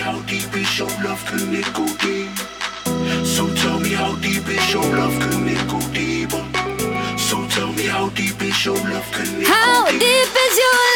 how deep is your love, can it go deep? So tell me how deep is your love, can it go deeper? So tell me how deep is your love, can it go deep? How deep is your love?